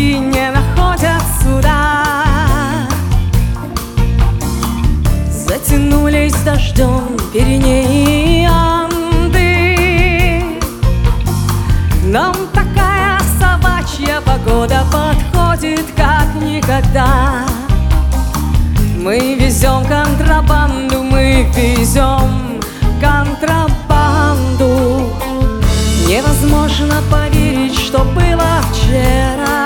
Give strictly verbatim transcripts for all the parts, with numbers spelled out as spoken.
пути не находят суда. Затянулись дождем Пиренеи и Анды. Нам такая собачья погода подходит как никогда. Мы везем контрабанду, мы везем контрабанду. Невозможно поверить, что было вчера.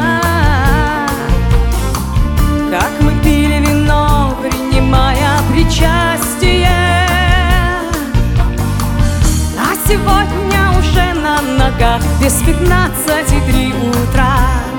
Как мы пили вино, принимая причастие. А сегодня уже на ногах без пятнадцати три утра.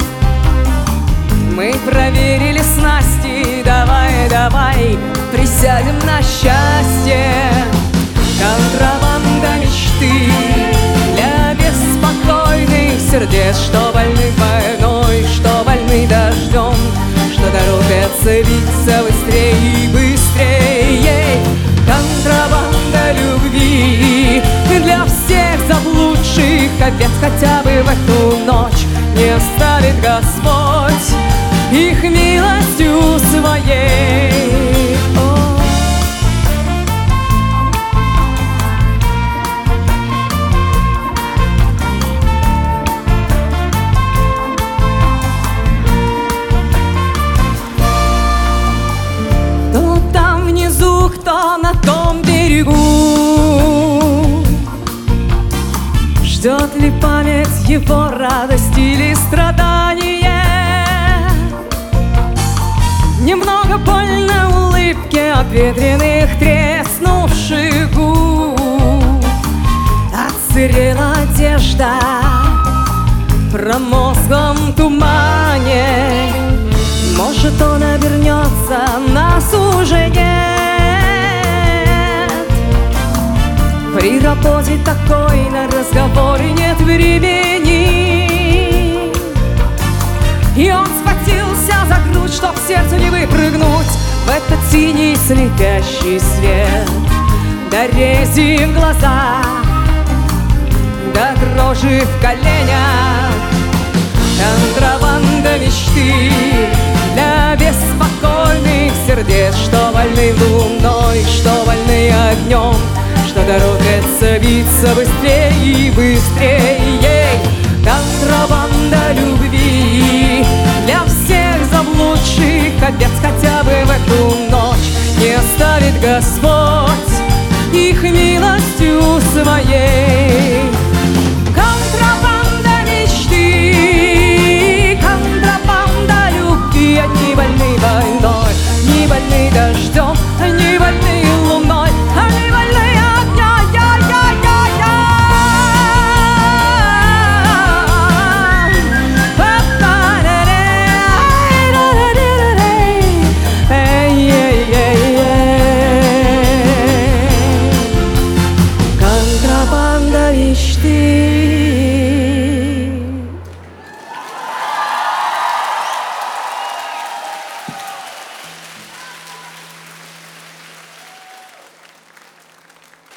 Мы проверили снасти, давай, давай, присядем на счастье. Контрабанда мечты для беспокойных сердец, что больны войной, что больны дождем, что торопятся биться быстрее и быстрее. Контрабанда любви для всех заблудших овец, хотя бы в эту ночь не оставит Господь их милостью своей. О. Кто там внизу, кто на том берегу? Ждет ли память его радость или страдание? Немного больно улыбке обветренных треснувших губ. Отсырела одежда в промозглом тумане. Может, он обернется, нас уже нет. При работе такой на разговоре нет времени. И он схватился за грудь, чтоб сердцу не выпрыгнуть в этот синий слепящий свет. До рези в глазах, до дрожи в коленях. Контрабанда мечты для беспокойных сердец, что больны луной, что больны огнем, что торопятся биться быстрее и быстрее. Контрабанда любви для всех заблудших овец, хотя бы в эту ночь не оставит Господь их милостью своей.